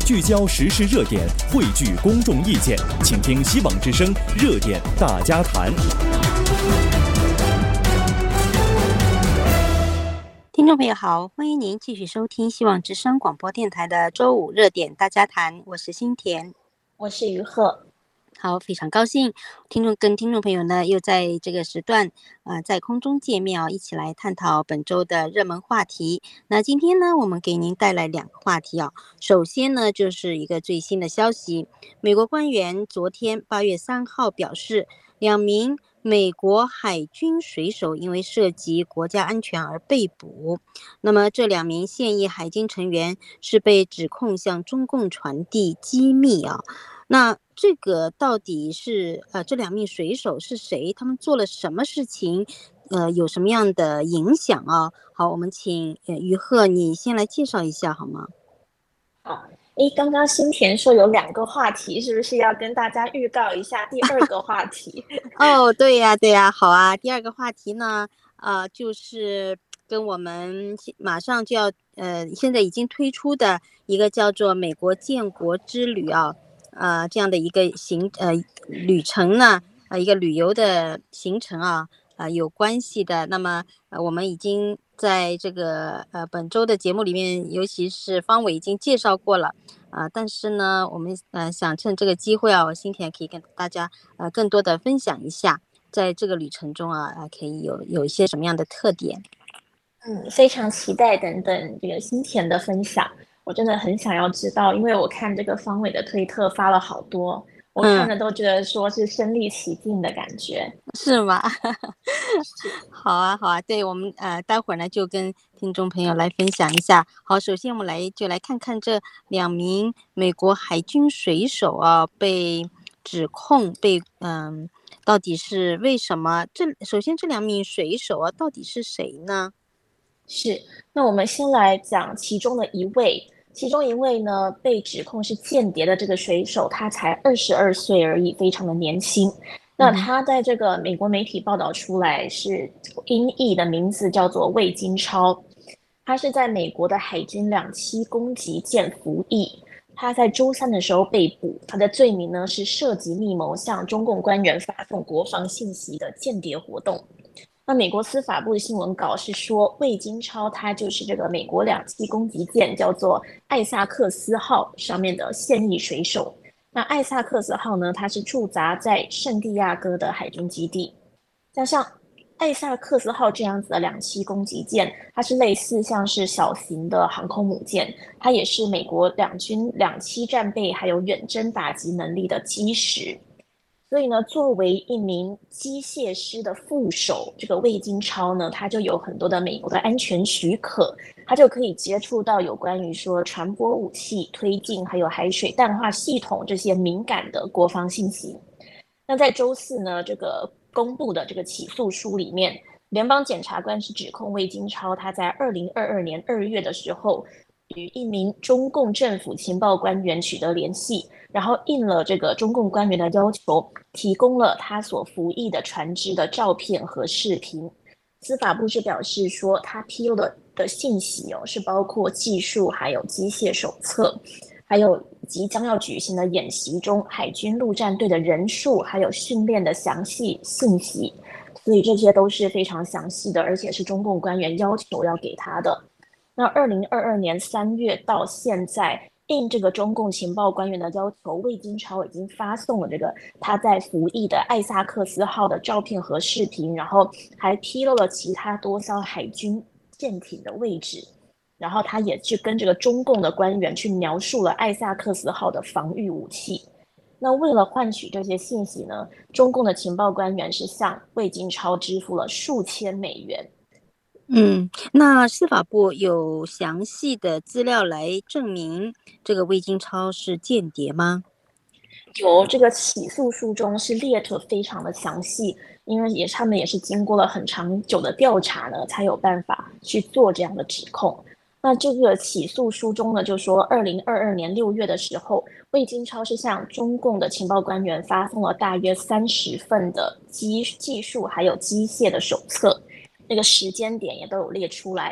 聚焦时事热点，汇聚公众意见，请听希望之声热点大家谈。 听众朋友好，欢迎您继续收听希望之声广播电台的周五热点大家谈，我是新田， 我是于鹤。 好，非常高兴听众朋友呢又在这个时段在空中见面一起来探讨本周的热门话题。那今天呢我们给您带来两个话题首先呢就是一个最新的消息，美国官员昨天8月3号表示，2名美国海军水手因为涉及国家安全而被捕。那么这2名现役海军成员是被指控向中共传递机密那这个到底是这2名水手是谁？他们做了什么事情？有什么样的影响好，我们请于鹤你先来介绍一下好吗？ 好，刚刚新田说有2个话题，是不是要跟大家预告一下第2个话题？ 对呀，好啊。第2个话题呢，就是跟我们马上就要现在已经推出的一个叫做美国建国之旅这样的一个旅程呢，一个旅游的行程有关系的。那么我们已经在这个本周的节目里面，尤其是方伟已经介绍过了但是呢我们想趁这个机会新田可以跟大家更多的分享一下，在这个旅程中可以有一些什么样的特点。 非常期待等等这个新田的分享，我真的很想要知道，因为我看这个方伟的推特发了好多，我看了都觉得说是身临其境的感觉。 是吗？好啊，对，我们待会儿呢就跟听众朋友来分享一下。好，首先我们来看看这2名美国海军水手被指控到底是为什么？首先这2名水手到底是谁呢？ 是，那我们先来讲其中一位呢，被指控是间谍的这个水手，他才22岁而已，非常的年轻。那他在这个美国媒体报道出来是音译的名字叫做魏金超，他是在美国的海军2栖攻击舰服役，他在周3的时候被捕，他的罪名呢是涉及密谋向中共官员发送国防信息的间谍活动。那美国司法部的新闻稿是说，魏金超他就是这个美国2栖攻击舰叫做艾萨克斯号上面的现役水手。那艾萨克斯号呢，它是驻扎在圣地亚哥的海军基地。像艾萨克斯号这样子的2栖攻击舰，它是类似像是小型的航空母舰，它也是美国两军2栖战备还有远征打击能力的基石。所以呢，作为一名机械师的副手，这个魏金超呢，他就有很多的美国的安全许可，他就可以接触到有关于说传播武器、推进还有海水淡化系统这些敏感的国防信息。那在周4呢，这个公布的这个起诉书里面，联邦检察官是指控魏金超他在2022年2月的时候，与一名中共政府情报官员取得联系，然后应了这个中共官员的要求，提供了他所服役的船只的照片和视频。司法部是表示说，他披露的信息是包括技术还有机械手册，还有即将要举行的演习中海军陆战队的人数还有训练的详细信息，所以这些都是非常详细的，而且是中共官员要求要给他的。那2022年3月到现在，应这个中共情报官员的要求，魏金超已经发送了这个他在服役的艾萨克斯号的照片和视频，然后还披露了其他多艘海军舰艇的位置，然后他也去跟这个中共的官员去描述了艾萨克斯号的防御武器。那为了换取这些信息呢，中共的情报官员是向魏金超支付了数千美元。 那司法部有详细的资料来证明这个魏金超是间谍吗？ 有，这个起诉书中是列得非常的详细，因为他们也是经过了很长久的调查呢，才有办法去做这样的指控。那这个起诉书中呢，就说2022年6月的时候，魏金超是向中共的情报官员发送了大约30份的技术还有机械的手册，那个时间点也都有列出来。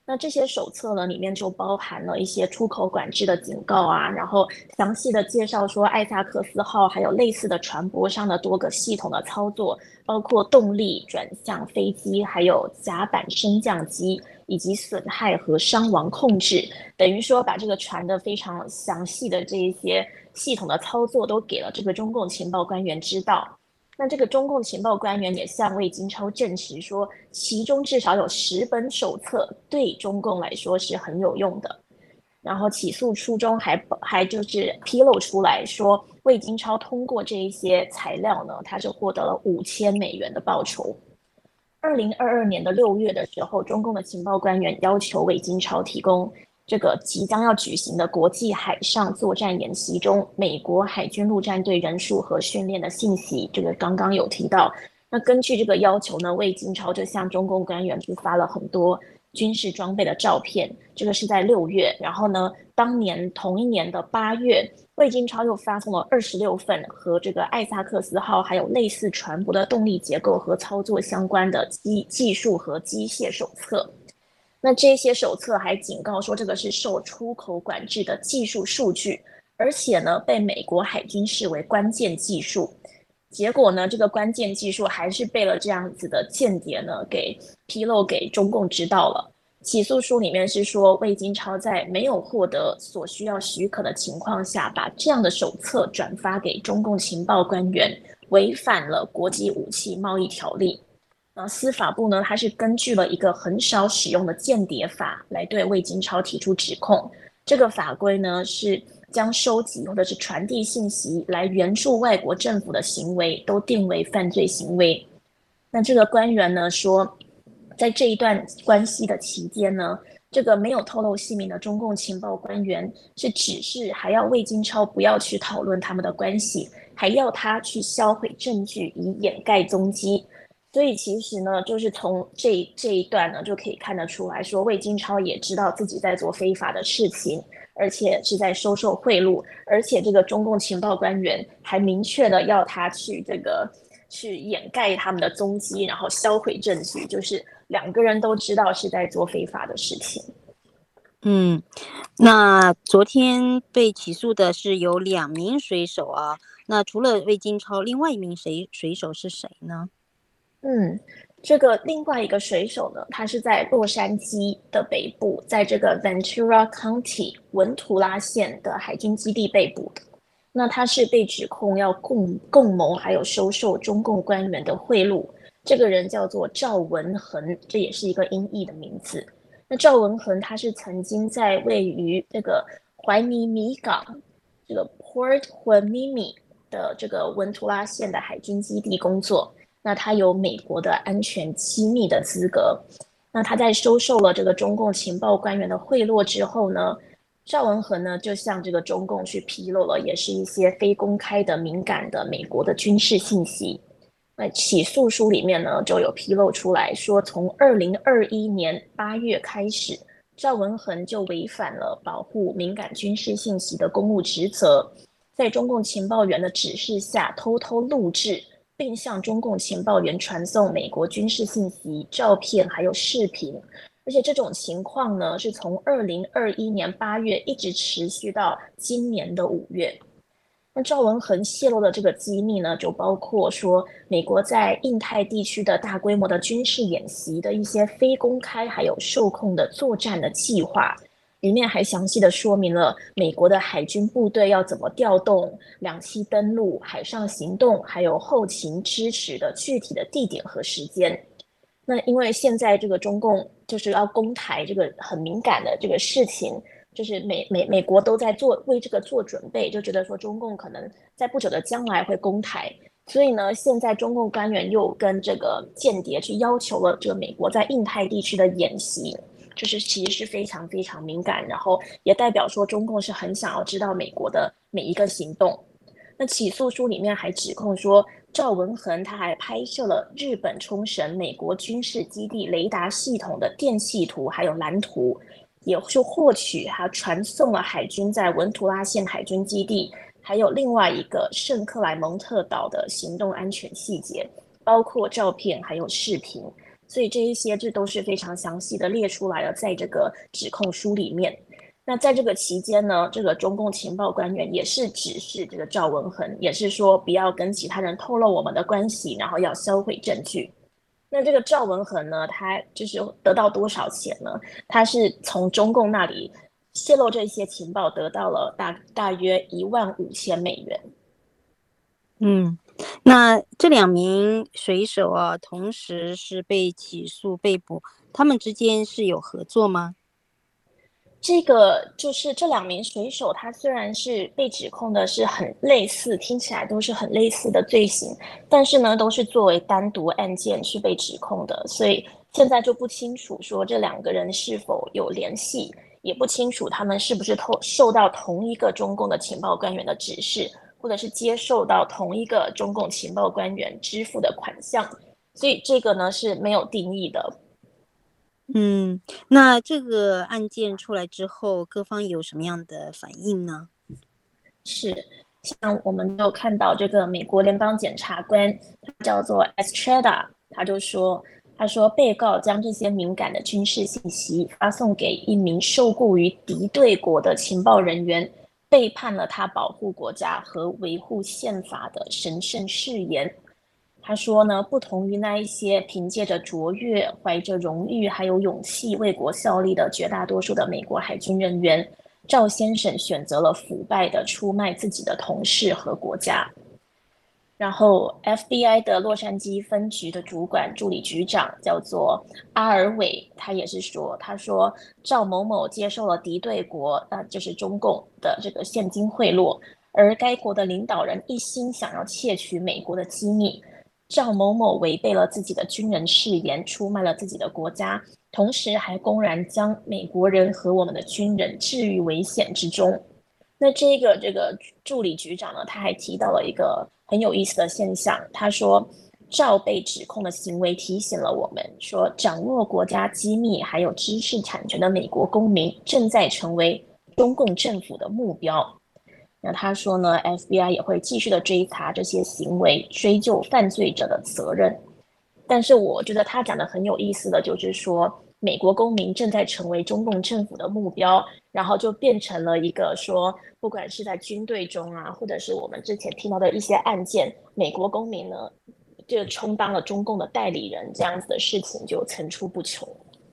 那这些手册呢，里面就包含了一些出口管制的警告啊，然后详细的介绍说艾萨克斯号还有类似的船舶上的多个系统的操作，包括动力、转向飞机，还有甲板升降机，以及损害和伤亡控制，等于说把这个船的非常详细的这一些系统的操作都给了这个中共情报官员知道。那这个中共情报官员也向魏金超证实说，其中至少有10本手册对中共来说是很有用的。然后起诉书中还就是披露出来说，魏金超通过这一些材料呢，他是获得了$5000的报酬。2022年6月的时候，中共的情报官员要求魏金超提供这个即将要举行的国际海上作战演习中美国海军陆战队人数和训练的信息，这个刚刚有提到。那根据这个要求呢，魏金超就向中共官员去发了很多军事装备的照片，这个是在6月。然后呢，同一年的8月，魏金超又发送了26份和这个艾萨克斯号还有类似船舶的动力结构和操作相关的技术和机械手册。那这些手册还警告说，这个是受出口管制的技术数据，而且呢，被美国海军视为关键技术。结果呢，这个关键技术还是被了这样子的间谍呢给披露给中共知道了。起诉书里面是说，魏金超在没有获得所需要许可的情况下，把这样的手册转发给中共情报官员，违反了国际武器贸易条例。司法部呢，它是根据了一个很少使用的间谍法来对魏金超提出指控。这个法规呢，是将收集或者是传递信息来援助外国政府的行为都定为犯罪行为。那这个官员呢说，在这一段关系的期间呢，这个没有透露姓名的中共情报官员是指示还要魏金超不要去讨论他们的关系，还要他去销毁证据以掩盖踪迹。所以其实呢，就是从这一段呢，就可以看得出来说，魏金超也知道自己在做非法的事情，而且是在收受贿赂，而且这个中共情报官员还明确的要他去掩盖他们的踪迹，然后销毁证据，就是2个人都知道是在做非法的事情。 那昨天被起诉的是有2名水手啊，那除了魏金超，另外一名水手是谁呢？ 这个另外一个水手呢，他是在洛杉矶的北部，在这个 Ventura County 文图拉县的海军基地被捕的。那他是被指控要共谋还有收受中共官员的贿赂。这个人叫做赵文恒，这也是一个音译的名字。那赵文恒他是曾经在位于这个怀尼米港这个 Port Hueneme 的这个文图拉县的海军基地工作。那他有美国的安全机密的资格。那他在收受了这个中共情报官员的贿赂之后呢，赵文恒呢就向这个中共去披露了，也是一些非公开的敏感的美国的军事信息。那起诉书里面呢就有披露出来说，从2021年8月开始，赵文恒就违反了保护敏感军事信息的公务职责，在中共情报员的指示下偷偷录制并向中共情报员传送美国军事信息、照片还有视频。而且这种情况呢，是从2021年8月一直持续到今年的5月。那赵文恒泄露的这个机密呢，就包括说美国在印太地区的大规模的军事演习的一些非公开还有受控的作战的计划，里面还详细的说明了美国的海军部队要怎么调动、两栖登陆、海上行动，还有后勤支持的具体的地点和时间。那因为现在这个中共就是要攻台这个很敏感的这个事情，就是美国都在为这个做准备，就觉得说中共可能在不久的将来会攻台，所以呢，现在中共官员又跟这个间谍去要求了这个美国在印太地区的演习，就是其实是非常非常敏感，然后也代表说中共是很想要知道美国的每一个行动。那起诉书里面还指控说，赵文恒他还拍摄了日本冲绳美国军事基地雷达系统的电系图还有蓝图，也就获取还传送了海军在文图拉县海军基地还有另外一个圣克莱蒙特岛的行动安全细节，包括照片还有视频。 所以这都是非常详细的列出来了，在这个指控书里面。那在这个期间呢，这个中共情报官员也是指示这个赵文衡，也是说不要跟其他人透露我们的关系，然后要销毁证据。那这个赵文衡呢，他就是得到多少钱呢？他是从中共那里泄露这些情报，得到了大约15000美元。 那这2名水手啊，同时是被起诉被捕，他们之间是有合作吗？ 这个就是这2名水手，他虽然是被指控的是很类似，听起来都是很类似的罪行，但是呢，都是作为单独案件去被指控的，所以现在就不清楚说这2个人是否有联系，也不清楚他们是不是受到同一个中共的情报官员的指示，或者是接受到同一个中共情报官员支付的款项，所以这个呢是没有定义的。 那这个案件出来之后，各方有什么样的反应呢？ 是，像我们就看到这个美国联邦检察官，他叫做 Estrada， 他说被告将这些敏感的军事信息发送给一名受雇于敌对国的情报人员，背叛了他保护国家和维护宪法的神圣誓言。他说呢，不同于那一些凭借着卓越、怀着荣誉还有勇气为国效力的绝大多数的美国海军人员，赵先生选择了腐败的出卖自己的同事和国家。然后 FBI 的洛杉矶分局的主管助理局长叫做阿尔韦，他也是说，他说赵某某接受了敌对国，就是中共的这个现金贿赂，而该国的领导人一心想要窃取美国的机密。赵某某违背了自己的军人誓言，出卖了自己的国家，同时还公然将美国人和我们的军人置于危险之中。那这个助理局长呢，他还提到了一个很有意思的现象，他说赵被指控的行为提醒了我们说，掌握国家机密还有知识产权的美国公民正在成为中共政府的目标。那他说呢 ，FBI 也会继续的追查这些行为，追究犯罪者的责任。但是我觉得他讲的很有意思的就是说，美国公民正在成为中共政府的目标，然后就变成了一个说，不管是在军队中啊，或者是我们之前听到的一些案件，美国公民呢就充当了中共的代理人，这样子的事情就层出不穷。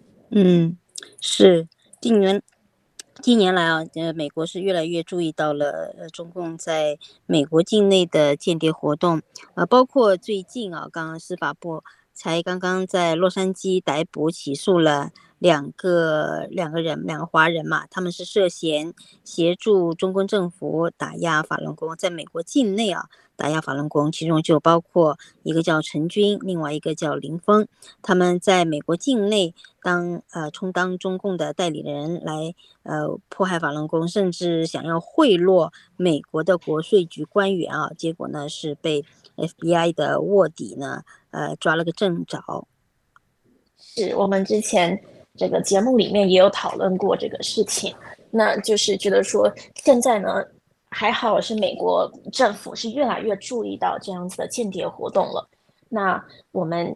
是近年来啊，美国是越来越注意到了中共在美国境内的间谍活动，包括最近啊，刚刚司法部刚刚在洛杉矶逮捕起诉了两个华人嘛，他们是涉嫌协助中共政府打压法轮功，在美国境内啊打压法轮功，其中就包括一个叫陈军，另外一个叫林峰，他们在美国境内充当中共的代理人来迫害法轮功，甚至想要贿赂美国的国税局官员啊，结果呢是被 FBI 的卧底呢抓了个正着。 是我们之前这个节目里面也有讨论过这个事情，那就是觉得说现在呢还好是美国政府是越来越注意到这样子的间谍活动了。那我们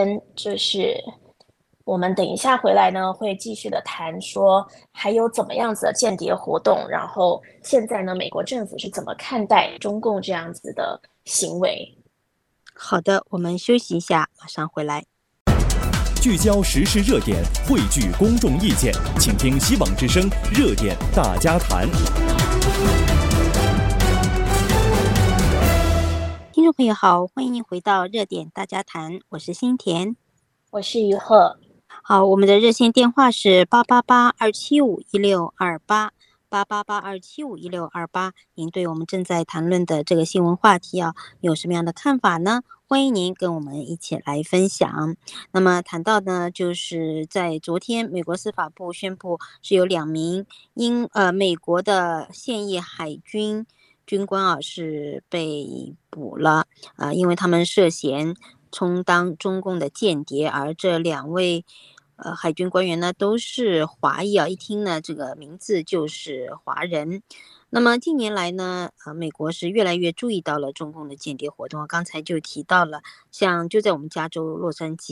我们等一下回来呢会继续的谈说还有怎么样子的间谍活动，然后现在呢美国政府是怎么看待中共这样子的行为。 好的，我们休息一下，马上回来。 聚焦时事热点，汇聚公众意见，请听希望之声热点大家谈。 听众朋友好，欢迎您回到热点大家谈，我是新田， 我是于鹤。 好，我们的热线电话是888-275-1628，888-275-1628。您对我们正在谈论的这个新闻话题啊，有什么样的看法呢？欢迎您跟我们一起来分享。那么谈到呢，就是在昨天，美国司法部宣布是有2名美国的现役海军军官啊是被捕了因为他们涉嫌充当中共的间谍，而这2位海军官员呢都是华裔啊，一听呢这个名字就是华人。那么近年来呢美国是越来越注意到了中共的间谍活动，刚才就提到了像就在我们加州洛杉矶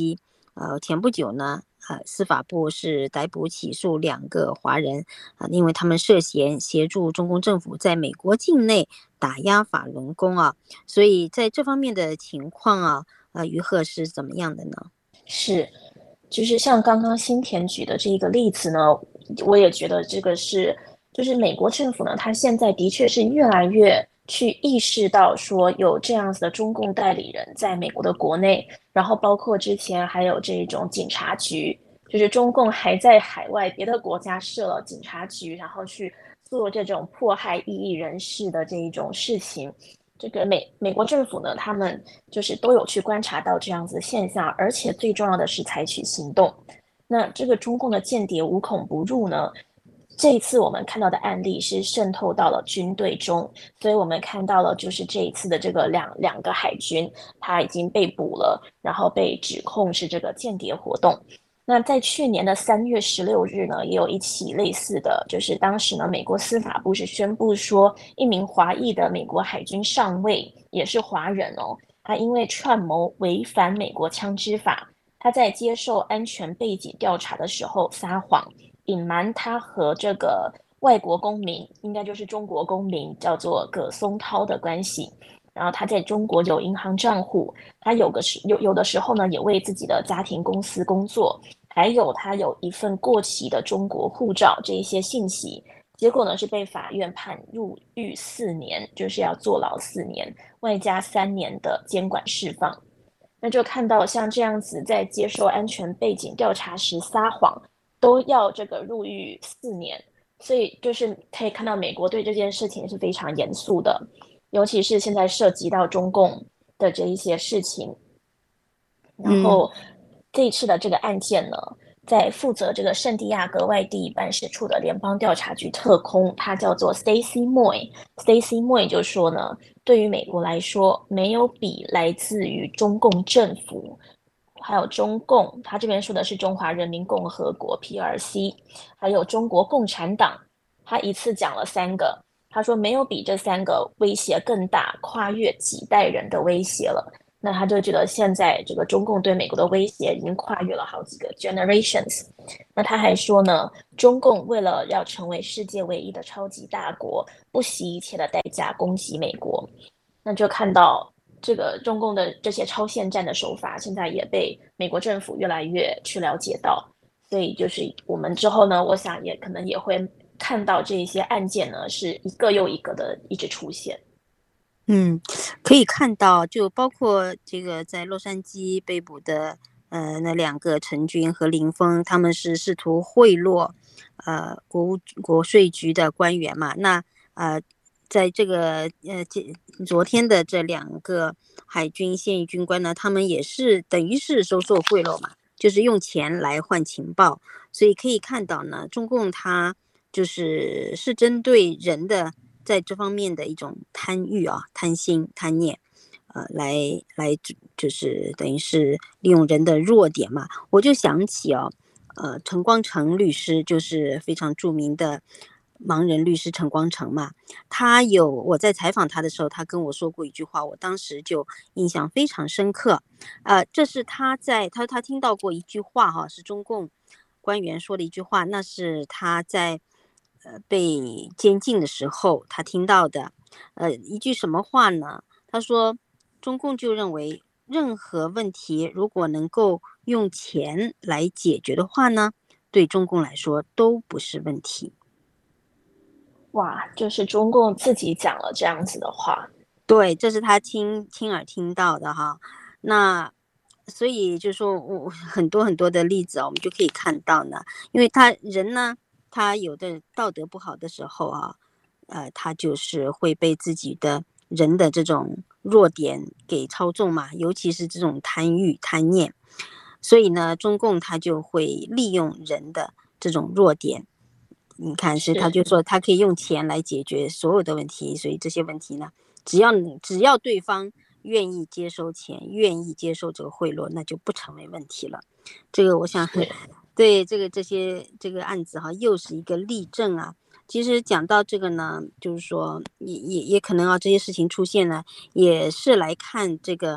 前不久呢，司法部是逮捕起诉2个华人因为他们涉嫌协助中共政府在美国境内打压法轮功所以在这方面的情况于鹤是怎么样的呢？ 是，就是像刚刚新田举的这个例子呢，我也觉得这个是，就是美国政府呢，它现在的确是越来越去意识到说有这样子的中共代理人在美国的国内，然后包括之前还有这种警察局，就是中共还在海外别的国家设了警察局，然后去做这种迫害异议人士的这一种事情。这个美国政府呢，他们就是都有去观察到这样子的现象，而且最重要的是采取行动。那这个中共的间谍无孔不入呢，这一次我们看到的案例是渗透到了军队中，所以我们看到了就是这一次的这个两个海军，他已经被捕了，然后被指控是这个间谍活动。那在去年的3月16日呢，也有一起类似的，就是当时呢，美国司法部是宣布说，一名华裔的美国海军上尉，也是华人哦，他因为串谋违反美国枪支法，他在接受安全背景调查的时候撒谎，隐瞒他和这个外国公民，应该就是中国公民，叫做葛松涛的关系。然后他在中国有银行账户，他有的时候呢，也为自己的家庭公司工作。还有他有一份过期的中国护照，这一些信息，结果呢是被法院判入狱4年，就是要坐牢4年，外加3年的监管释放。那就看到像这样子，在接受安全背景调查时撒谎，都要这个入狱4年，所以就是可以看到美国对这件事情是非常严肃的，尤其是现在涉及到中共的这一些事情。然后这一次的这个案件呢，在负责这个圣地亚哥外地办事处的联邦调查局特工，他叫做 Stacy Moy。Stacy Moy 就说呢，对于美国来说，没有比来自于中共政府，还有中共，他这边说的是中华人民共和国 PRC， 还有中国共产党，他一次讲了3个。他说没有比这3个威胁更大，跨越几代人的威胁了。那他就觉得现在这个中共对美国的威胁已经跨越了好几个 generations。那他还说呢，中共为了要成为世界唯一的超级大国，不惜一切的代价攻击美国。那就看到这个中共的这些超限战的手法，现在也被美国政府越来越去了解到。所以就是我们之后呢，我想也可能也会看到这些案件呢，是一个又一个的一直出现。 可以看到，就包括这个在洛杉矶被捕的那2个陈军和林峰，他们是试图贿赂国税局的官员嘛。那在这个昨天的这2个海军现役军官呢，他们也是等于是收受贿赂嘛，就是用钱来换情报。所以可以看到呢，中共它就是针对人的在这方面的一种贪欲贪心贪念来就是等于是利用人的弱点嘛。我就想起陈光诚律师，就是非常著名的盲人律师陈光诚嘛。我在采访他的时候，他跟我说过一句话，我当时就印象非常深刻。这是他听到过一句话是中共官员说的一句话，那是他在被监禁的时候他听到的一句什么话呢？他说中共就认为任何问题如果能够用钱来解决的话呢，对中共来说都不是问题。 哇，就是中共自己讲了这样子的话。 对，这是他亲耳听到的那所以就说我很多很多的例子我们就可以看到呢，因为他人呢，他有的道德不好的时候他就是会被自己的人的这种弱点给操纵嘛，尤其是这种贪欲贪念。所以呢，中共他就会利用人的这种弱点，你看，所以他就说他可以用钱来解决所有的问题。所以这些问题呢，只要对方愿意接收钱，愿意接受这个贿赂，那就不成为问题了。这个我想对这个案子又是一个例证其实讲到这个呢，就是说也可能这些事情出现呢，也是来看这个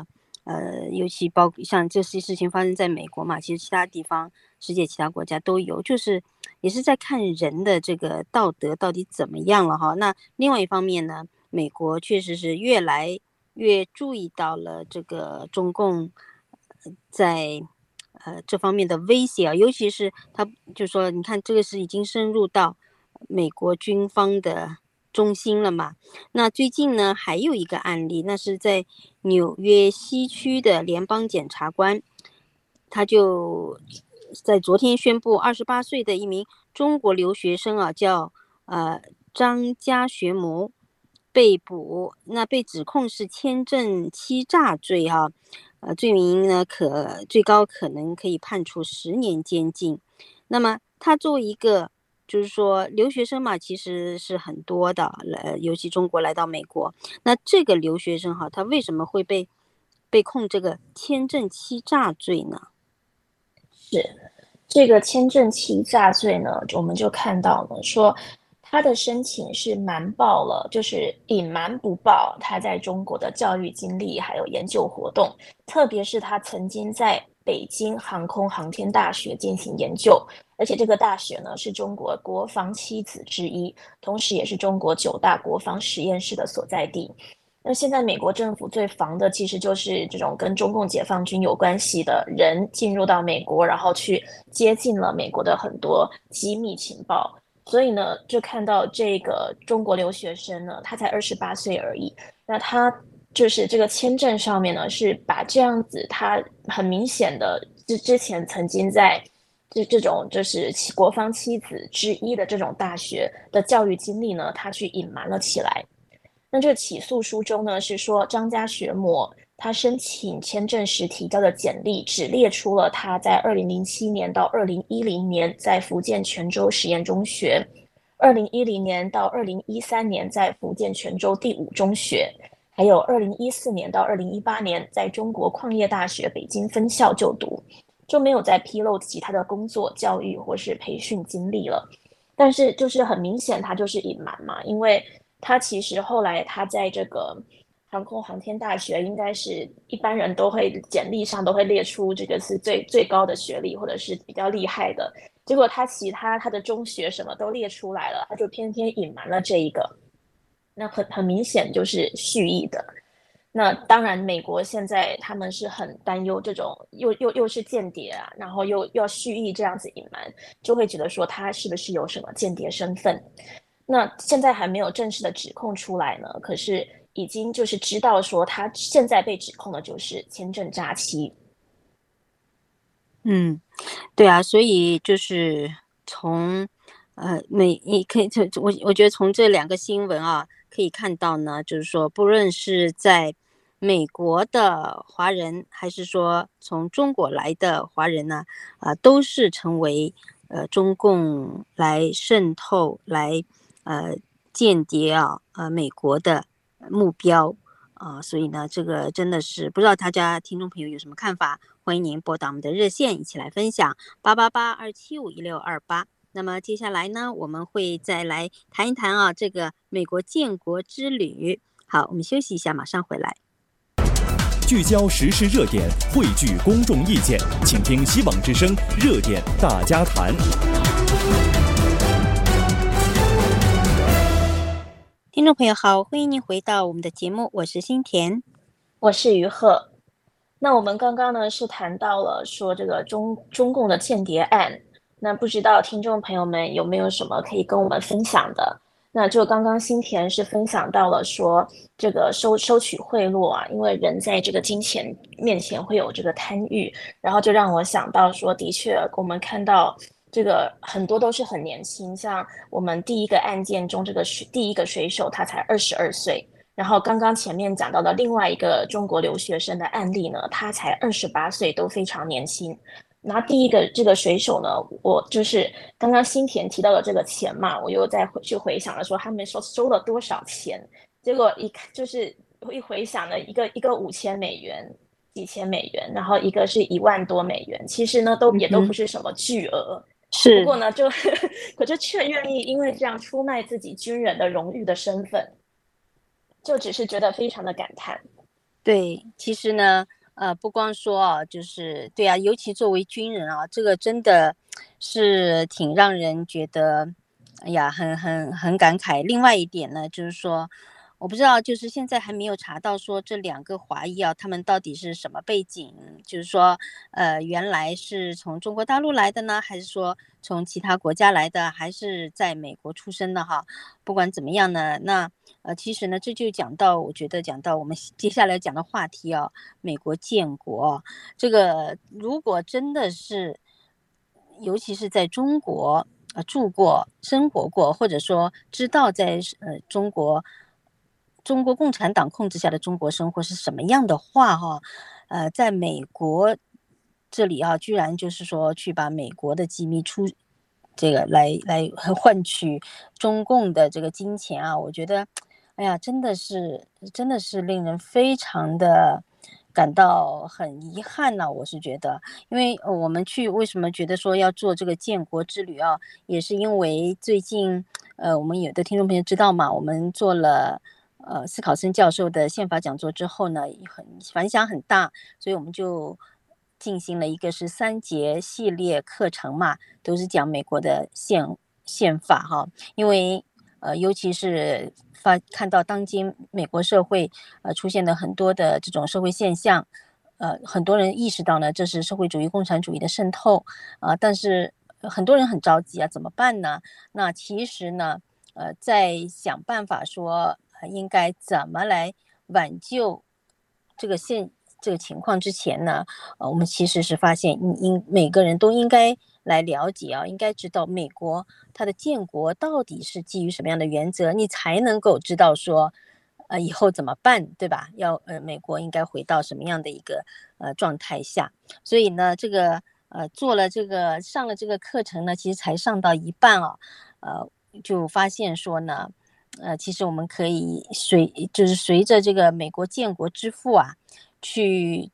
尤其包括像这些事情发生在美国嘛，其实其他地方世界其他国家都有，就是也是在看人的这个道德到底怎么样了哈。那另外一方面呢，美国确实是越来越注意到了这个中共在这方面的威胁啊，尤其是他就说，你看这个是已经深入到美国军方的中心了嘛。那最近呢，还有一个案例，那是在纽约西区的联邦检察官，他就在昨天宣布，28岁的一名中国留学生啊，叫张家学谋被捕，那被指控是签证欺诈罪哈，罪名呢最高可能可以判处10年监禁。那么他作为一个就是说留学生嘛，其实是很多的，尤其中国来到美国，那这个留学生哈，他为什么会被控这个签证欺诈罪呢？ 是这个签证欺诈罪呢，我们就看到了说，他的申请是瞒报了，就是隐瞒不报他在中国的教育经历还有研究活动，特别是他曾经在北京航空航天大学进行研究，而且这个大学呢是中国国防七子之一，同时也是中国9大国防实验室的所在地。那现在美国政府最防的其实就是这种跟中共解放军有关系的人进入到美国，然后去接近了美国的很多机密情报。所以呢，就看到这个中国留学生呢，他才28岁而已。那他就是这个签证上面呢，是把这样子他很明显的之前曾经在这种就是国防七子之一的这种大学的教育经历呢，他去隐瞒了起来。那这个起诉书中呢，是说张家学模他申请签证时提交的简历只列出了他在2007年到2010年在福建泉州实验中学，2010年到2013年在福建泉州第5中学，还有2014年到2018年在中国矿业大学北京分校就读，就没有再披露其他的工作、教育或是培训经历了。但是就是很明显，他就是隐瞒嘛，因为他其实后来他在这个航空航天大学，应该是一般人都会简历上都会列出这个是最高的学历或者是比较厉害的，结果他其他的中学什么都列出来了，他就偏偏隐瞒了这一个，那很明显就是蓄意的。那当然，美国现在他们是很担忧这种又是间谍啊，然后又要蓄意这样子隐瞒，就会觉得说他是不是有什么间谍身份？那现在还没有正式的指控出来呢，可是已经就是知道说他现在被指控的就是签证诈欺。 对啊，所以就是从你可以我觉得从这2个新闻啊，可以看到呢，就是说不论是在美国的华人，还是说从中国来的华人呢，都是成为中共来渗透来间谍啊美国的目标所以呢，这个真的是不知道大家听众朋友有什么看法，欢迎您拨打我们的热线一起来分享888-275-1628。那么接下来呢，我们会再来谈一谈这个美国建国之旅。好，我们休息一下，马上回来。 聚焦时事热点，汇聚公众意见，请听希望之声热点大家谈。 听众朋友好，欢迎您回到我们的节目，我是新田， 我是于鹤。那我们刚刚呢是谈到了说这个中共的间谍案，那不知道听众朋友们有没有什么可以跟我们分享的？那就刚刚新田是分享到了说这个收取贿赂啊，因为人在这个金钱面前会有这个贪欲，然后就让我想到说，的确我们看到这个很多都是很年轻，像我们第一个案件中这个第一个水手他才22岁。然后刚刚前面讲到的另外一个中国留学生的案例呢，他才28岁，都非常年轻。然后第一个这个水手呢，我就是刚刚新田提到的这个钱嘛，我又再去回想了说他们收了多少钱，结果一看就是一回想呢，一个$5000，几千美元，然后一个是1万多美元，其实呢也都不是什么巨额。 是， 不过呢可是却愿意因为这样出卖自己军人的荣誉的身份。就只是觉得非常的感叹。 对，其实呢， 不光说啊，就是对啊，尤其作为军人啊，这个真的是挺让人觉得，哎呀，很感慨。另外一点呢，就是说，我不知道，就是现在还没有查到说这两个华裔啊，他们到底是什么背景？就是说，原来是从中国大陆来的呢，还是说从其他国家来的，还是在美国出生的哈？不管怎么样呢，那其实呢，这就讲到，我觉得讲到我们接下来讲的话题啊，美国建国，这个如果真的是，尤其是在中国住过、生活过，或者说知道在中国共产党控制下的中国生活是什么样的话哈，在美国这里啊，居然就是说去把美国的机密这个来换取中共的这个金钱啊，我觉得，哎呀，真的是令人非常的感到很遗憾呢、我是觉得，因为我们为什么觉得说要做这个建国之旅啊，也是因为最近我们有的听众朋友知道嘛，我们做了。斯考森教授的宪法讲座之后呢，反响很大，所以我们就进行了一个是3节系列课程嘛，都是讲美国的宪法哈，因为尤其是看到当今美国社会出现了很多的这种社会现象，很多人意识到呢，这是社会主义共产主义的渗透但是很多人很着急啊，怎么办呢？那其实呢，在想办法说，应该怎么来挽救这个这个情况之前呢，我们其实是发现，每个人都应该来了解啊，应该知道美国它的建国到底是基于什么样的原则，你才能够知道说，以后怎么办，对吧？美国应该回到什么样的一个状态下？所以呢，这个上了这个课程呢，其实才上到一半啊，就发现说呢。其实我们可以就是随着这个美国建国之父啊，去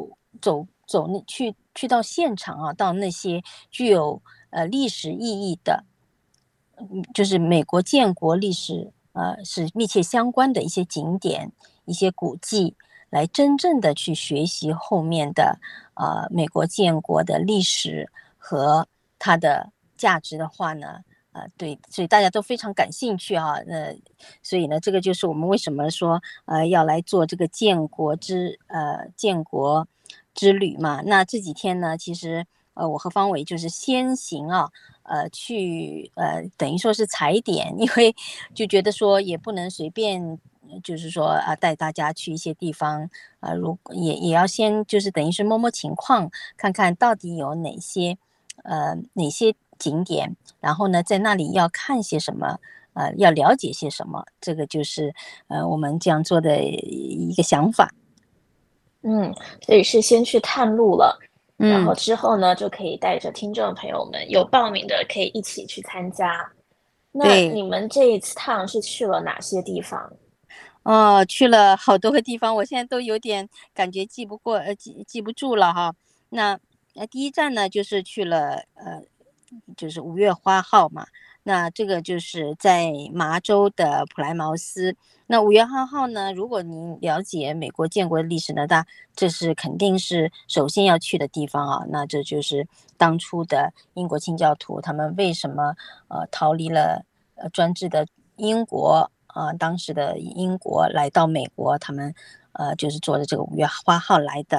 去到现场啊，到那些具有历史意义的，就是美国建国历史是密切相关的一些景点、一些古迹，来真正的去学习后面的美国建国的历史和它的价值的话呢。对，所以大家都非常感兴趣啊，所以呢，这个就是我们为什么说要来做这个建国之旅嘛。那这几天呢，其实我和方伟就是先行啊，等于说是踩点，因为就觉得说也不能随便。就是说带大家去一些地方，也要先就是等于是摸摸情况，看看到底有哪些景点，然后呢，在那里要看些什么，要了解些什么，这个就是我们这样做的一个想法。 所以是先去探路了，然后嗯， 之后呢，就可以带着听众朋友们有报名的可以一起去参加。那对， 你们这一次趟是去了哪些地方？ 去了好多个地方，我现在都有点感觉记不住了哈。那第一站呢，就是去了就是五月花号嘛。那这个就是在麻州的普莱茅斯。那五月花号呢，如果您了解美国建国的历史呢，这是肯定是首先要去的地方啊。那这就是当初的英国清教徒他们为什么逃离了专制的英国。当时的英国来到美国，他们就是坐着这个五月花号来的。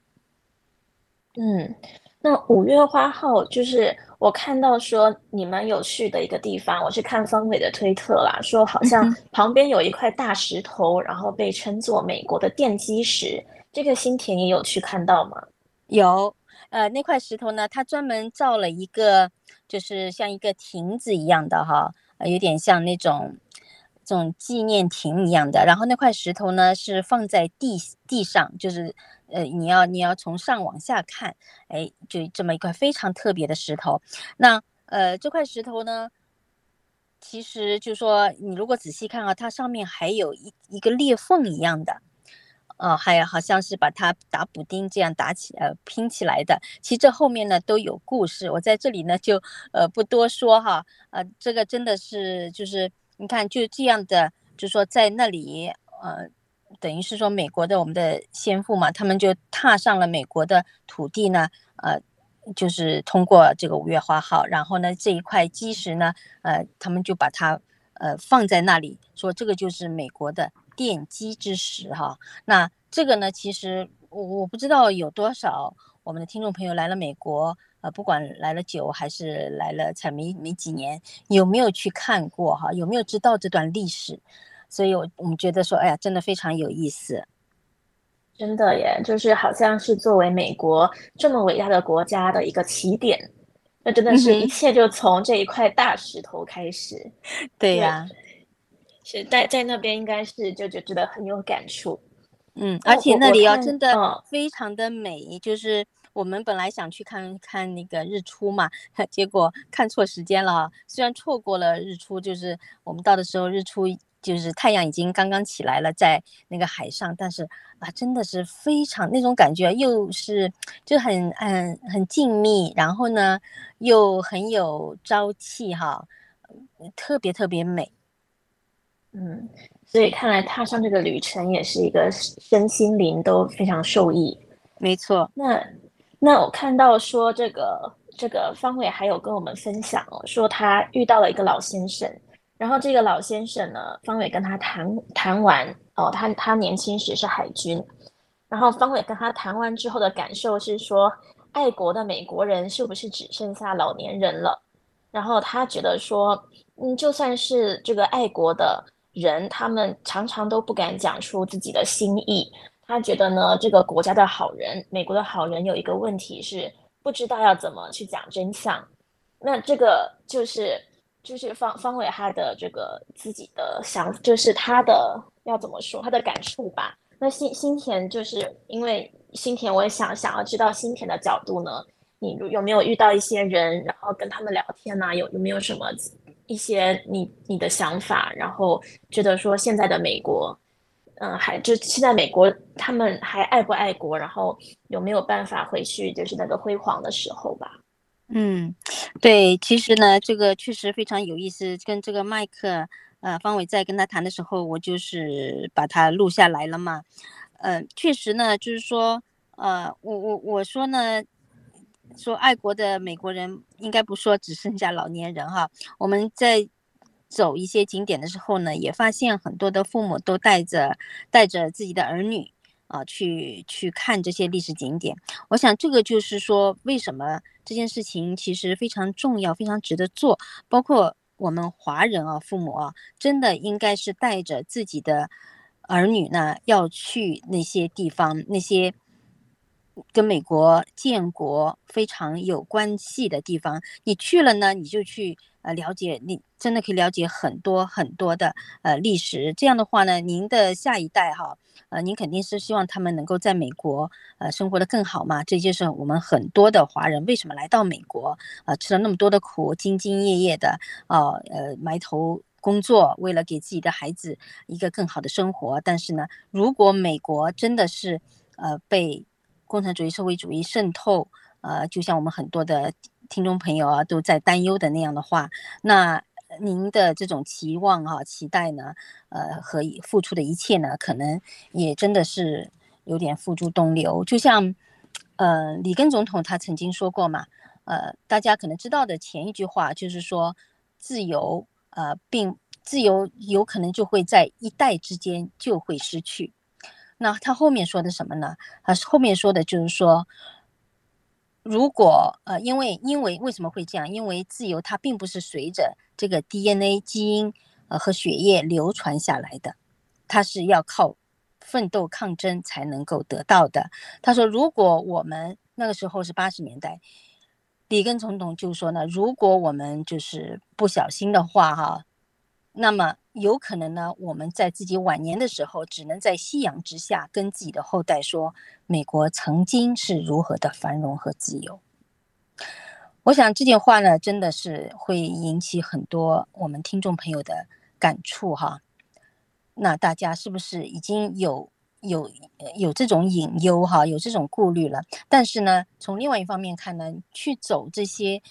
嗯，那五月花号就是我看到说你们有去的一个地方，我是看方伟的推特啦，说好像旁边有一块大石头，然后被称作美国的奠基石。这个新田你有去看到吗？ 有，那块石头呢，它专门造了一个，就是像一个亭子一样的哈，有点像那种这种纪念亭一样的。然后那块石头呢是放在地上，就是你要从上往下看，哎，就这么一块非常特别的石头。那这块石头呢，其实就说你如果仔细看啊，它上面还有一个裂缝一样的。还有好像是把它打补丁这样拼起来的。其实这后面呢都有故事，我在这里呢就不多说哈。这个真的是就是你看就这样的，就说在那里等于是说美国的我们的先父嘛，他们就踏上了美国的土地呢，就是通过这个5月花号，然后呢这一块基石呢，他们就把它放在那里，说这个就是美国的奠基之石哈。那这个呢，其实我不知道有多少我们的听众朋友来了美国，不管来了久还是来了才没几年，有没有去看过哈？有没有知道这段历史？所以我们觉得说，哎呀，真的非常有意思。 真的耶，就是好像是作为美国这么伟大的国家的一个起点，那真的是一切就从这一块大石头开始。 对呀， 是在那边应该是就觉得很有感触。 而且那里真的嗯非常的美，就是我们本来想去看看那个日出嘛，结果看错时间了。虽然错过了日出，就是我们到的时候日出就是太阳已经刚刚起来了，在那个海上，但是真的是非常那种感觉，又是就很静谧，然后呢又很有朝气哈，特别特别美。 所以看来踏上这个旅程也是一个身心灵都非常受益。 没错。 那我看到说这个方伟还有跟我们分享说他遇到了一个老先生，然后这个老先生呢，方伟跟他谈完他年轻时是海军，然后方伟跟他谈完之后的感受是说，爱国的美国人是不是只剩下老年人了？然后他觉得说，就算是这个爱国的人，他们常常都不敢讲出自己的心意。他觉得呢，这个国家的好人，美国的好人有一个问题是不知道要怎么去讲真相。那这个就是方伟他的这个自己的就是他的要怎么说他的感触吧。那新田就是因为新田，我也想要知道新田的角度呢，你有没有遇到一些人，然后跟他们聊天啊？有没有什么一些你的想法，然后觉得说现在的美国，就现在美国他们还爱不爱国？然后有没有办法回去就是那个辉煌的时候吧？ 对，其实呢，这个确实非常有意思。跟这个麦克，方伟在跟他谈的时候，我就是把他录下来了嘛。确实呢，就是说，我说呢，说爱国的美国人应该不说只剩下老年人哈。我们在走一些景点的时候呢，也发现很多的父母都带着自己的儿女去看这些历史景点。我想这个就是说，为什么这件事情其实非常重要，非常值得做。包括我们华人父母真的应该是带着自己的儿女呢，要去那些地方，那些跟美国建国非常有关系的地方。你去了呢，你就去了解，你真的可以了解很多很多的历史。这样的话呢，您的下一代您肯定是希望他们能够在美国生活得更好嘛。这就是我们很多的华人为什么来到美国吃了那么多的苦，兢兢业业的埋头工作，为了给自己的孩子一个更好的生活。但是呢，如果美国真的是被共产主义社会主义渗透，就像我们很多的听众朋友都在担忧的那样的话，那您的这种期望期待呢，和付出的一切呢，可能也真的是有点付诸东流。就像里根总统他曾经说过嘛，大家可能知道的前一句话就是说，自由有可能就会在一代之间就会失去。那他后面说的什么呢？后面说的就是说，如果因为为什么会这样？因为自由它并不是随着这个 DNA 基因和血液流传下来的，它是要靠奋斗抗争才能够得到的。他说，如果我们那个时候是80年代，里根总统就说呢，如果我们就是不小心的话那么有可能呢，我们在自己晚年的时候，只能在夕阳之下跟自己的后代说，美国曾经是如何的繁荣和自由。我想这件话呢，真的是会引起很多我们听众朋友的感触那大家是不是已经有这种隐忧有这种顾虑了？但是呢，从另外一方面看呢，去走这些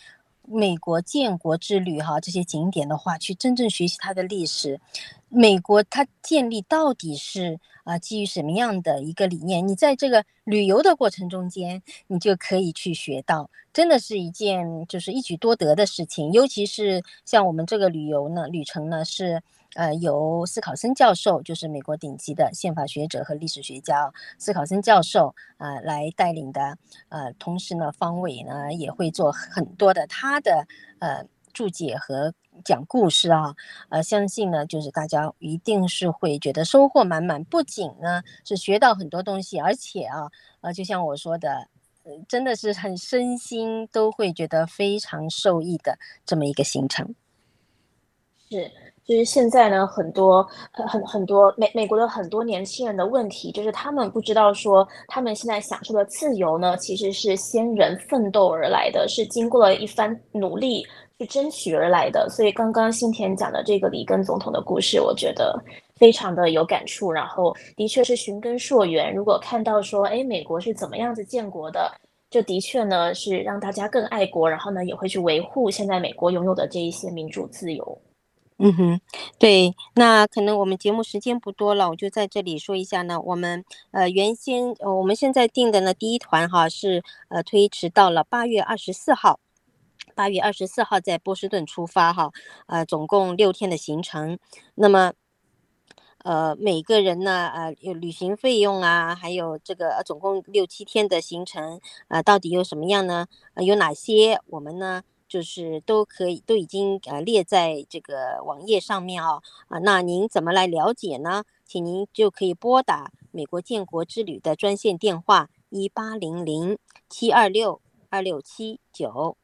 美国建国之旅这些景点的话，去真正学习它的历史，美国它建立到底是基于什么样的一个理念？你在这个旅游的过程中间，你就可以去学到，真的是一件就是一举多得的事情。尤其是像我们这个旅程呢，是由斯考森教授，就是美国顶级的宪法学者和历史学家斯考森教授来带领的，同时呢，方伟呢也会做很多的他的注解和讲故事相信呢，就是大家一定是会觉得收获满满，不仅呢是学到很多东西，而且就像我说的，真的是很身心都会觉得非常受益的这么一个行程。 是，就是现在呢，很多美国的很多年轻人的问题，就是他们不知道说，他们现在享受的自由呢，其实是先人奋斗而来的，是经过了一番努力去争取而来的。所以刚刚新田讲的这个里根总统的故事，我觉得非常的有感触，然后的确是寻根溯源。如果看到说，哎，美国是怎么样子建国的，就的确呢是让大家更爱国，然后呢也会去维护现在美国拥有的这一些民主自由。 嗯哼，对，那可能我们节目时间不多了，我就在这里说一下呢，我们我们现在定的呢第一团是推迟到了8月24号。8月24号在波士顿出发总共6天的行程。那么每个人呢有旅行费用还有这个总共6-7天的行程到底有什么样呢？有哪些我们呢就是都已经列在这个网页上面那您怎么来了解呢？请您就可以拨打美国建国之旅的专线电话1800-726-2679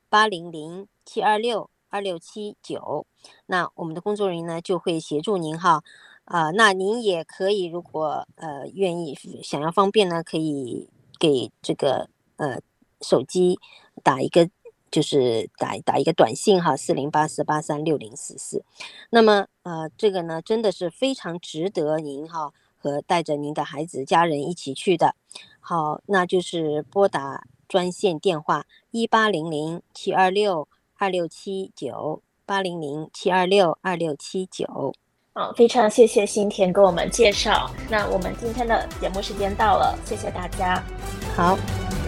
800-726-2679。那我们的工作人员呢就会协助您那您也可以，如果愿意想要方便呢，可以给这个手机打一个短信4084836044。那么这个呢真的是非常值得您和带着您的孩子家人一起去的。好，那就是拨打专线电话1800-726-2679 800-726-2679。 非常谢谢新田给我们介绍。那我们今天的节目时间到了，谢谢大家。 好。